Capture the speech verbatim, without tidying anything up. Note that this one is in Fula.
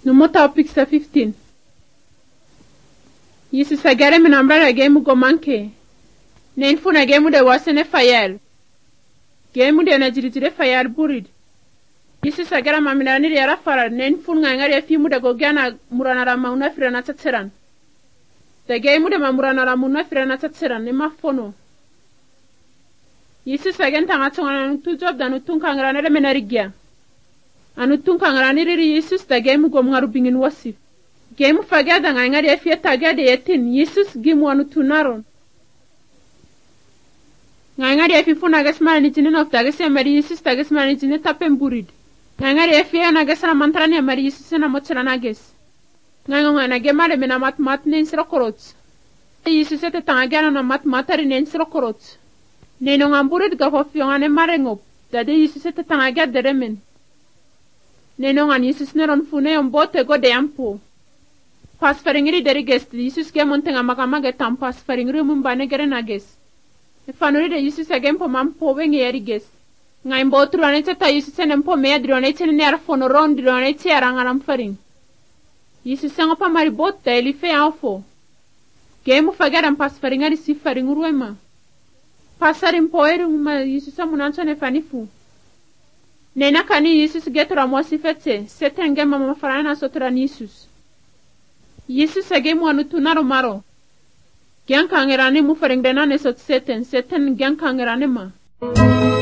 Numo topic sa fifteen. Yisi sagare minambara gemu go manke. Nen funa gemu de wasene fayal. Gemu de na jiritire fayal burid. Yisi sagara maminani yara fara nen fun ngangari ya fimu de go gana murana ramauna firana tatseran. De gemu de mamurana ramuna firana tatseran ne mafono. Yisi sagen tanga tsongana tu job danu tunkangrana de menarigia. Anu tunkangrani riri Yesus da gemu go ngarubingin wasif. Gemu fagada ngangari ya fieta gade yetin Yesus gimu anu tunaron. Ngangari ya fifuna gasmana ni jinin of dagas ya mari Yesus dagas mani jinin tapen burid. Ngangari ya fiya na gasana mantrani ya mari Yesus na mochara nages. Ngangonga na gemare mena mat mat nen srokorot. Yesus ete tangagana na mat matari nen srokorot. Neno ngamburid ga hofiyongane marengop. Dade Yesus ete tangagada remen. Neno ngan Yesus neron fune yon bote go de yampo. Pas faringiri dari gest Yesus ge montenga makamaga tam pas faringiri mumbane gere nages. E fanuri de Yesus agem po mampo wengi yeri ges. Ngai mbotru anete ta Yesus enem po mea drionete ne nera fono ron drionete arangaram faring. Yesus sengo pa mari bot da elife anfo. Gemu fagaram pas faringari si faringuru ema. Pasarim po eru ma Yesus amunancho ne fanifu. Nena kani Yesus getura mosi fetse, seten gema mama farana sotura Yesus. Yesus agemu anu tunaro maro. Gian kangerane mu faringdena ne sot seten, seten gian kangerane ma.